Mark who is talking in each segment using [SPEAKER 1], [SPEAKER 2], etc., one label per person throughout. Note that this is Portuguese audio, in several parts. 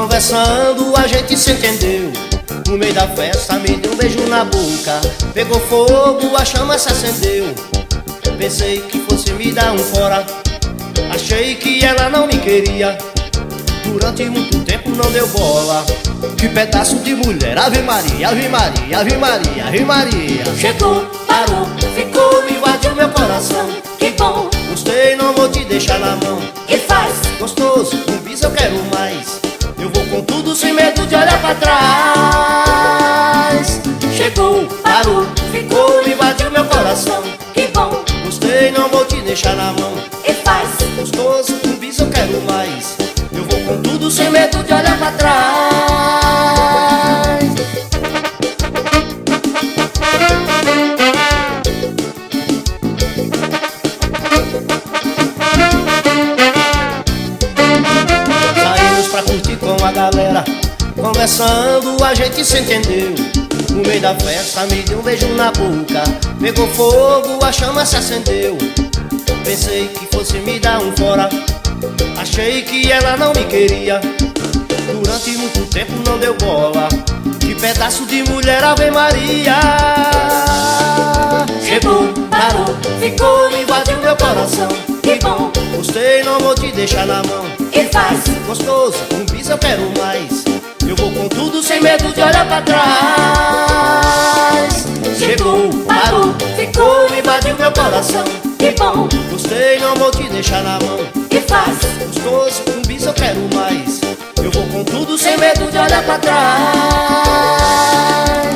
[SPEAKER 1] Conversando a gente se entendeu. No meio da festa me deu um beijo na boca. Pegou fogo, a chama se acendeu. Pensei que fosse me dar um fora. Achei que ela não me queria. Durante muito tempo não deu bola. Que pedaço de mulher, Ave Maria, Ave Maria, Ave Maria, Ave Maria.
[SPEAKER 2] Chegou, parou, ficou, invadiu meu coração. Que bom,
[SPEAKER 1] gostei, não vou te deixar na mão.
[SPEAKER 2] que faz?
[SPEAKER 1] Gostoso, um bis eu quero mais. Eu vou com tudo sem medo de olhar pra trás.
[SPEAKER 2] Chegou, parou, ficou,
[SPEAKER 1] Invadiu meu coração.
[SPEAKER 2] que bom,
[SPEAKER 1] Gostei, não vou te deixar na mão.
[SPEAKER 2] que faz?
[SPEAKER 1] Gostoso, um bis eu quero mais. Eu vou com tudo sem medo de olhar pra trás. Saímos pra curtir com a galera. Conversando a gente se entendeu. No meio da festa me deu um beijo na boca. Pegou fogo, a chama se acendeu. Pensei que fosse me dar um fora. Achei que ela não me queria. Durante muito tempo não deu bola. Que pedaço de mulher, Ave Maria.
[SPEAKER 2] Chegou, parou, ficou,
[SPEAKER 1] Invadiu meu coração.
[SPEAKER 2] que bom,
[SPEAKER 1] Gostei, não vou te deixar na mão.
[SPEAKER 2] que faz?
[SPEAKER 1] Gostoso, um bis eu quero mais. Eu vou com tudo sem medo de olhar pra trás.
[SPEAKER 2] Chegou, parou, ficou,
[SPEAKER 1] Invadiu meu coração.
[SPEAKER 2] que bom,
[SPEAKER 1] Gostei, não vou te deixar na mão.
[SPEAKER 2] que faz?
[SPEAKER 1] Gostoso, um bis eu quero mais. Eu vou com tudo sem medo de olhar pra trás.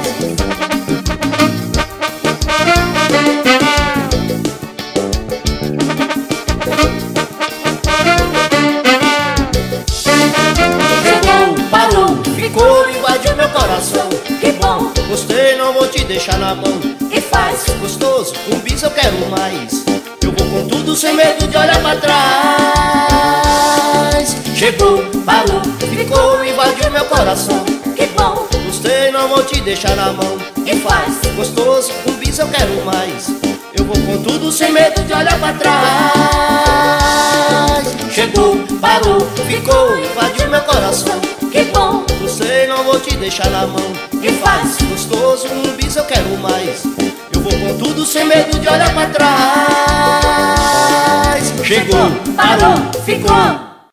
[SPEAKER 2] Chegou, parou,
[SPEAKER 1] Ficou, invadiu meu coração.
[SPEAKER 2] que bom,
[SPEAKER 1] Gostei, não vou te deixar na mão.
[SPEAKER 2] que faz?
[SPEAKER 1] Gostoso, um bis eu quero mais. Eu vou com tudo sem medo de olhar pra trás.
[SPEAKER 2] Chegou, parou,
[SPEAKER 1] Ficou, invadiu meu coração.
[SPEAKER 2] que bom,
[SPEAKER 1] Gostei, não vou te deixar na mão.
[SPEAKER 2] que faz?
[SPEAKER 1] Gostoso, um bis eu quero mais. Eu vou com tudo sem medo de olhar pra trás.
[SPEAKER 2] Chegou, parou,
[SPEAKER 1] Ficou, invadiu meu coração.
[SPEAKER 2] que bom,
[SPEAKER 1] Gostei, não vou te deixar na mão.
[SPEAKER 2] que faz?
[SPEAKER 1] Gostoso, um bis eu quero mais. Eu vou com tudo sem medo de olhar pra trás.
[SPEAKER 2] Chegou, parou, ficou.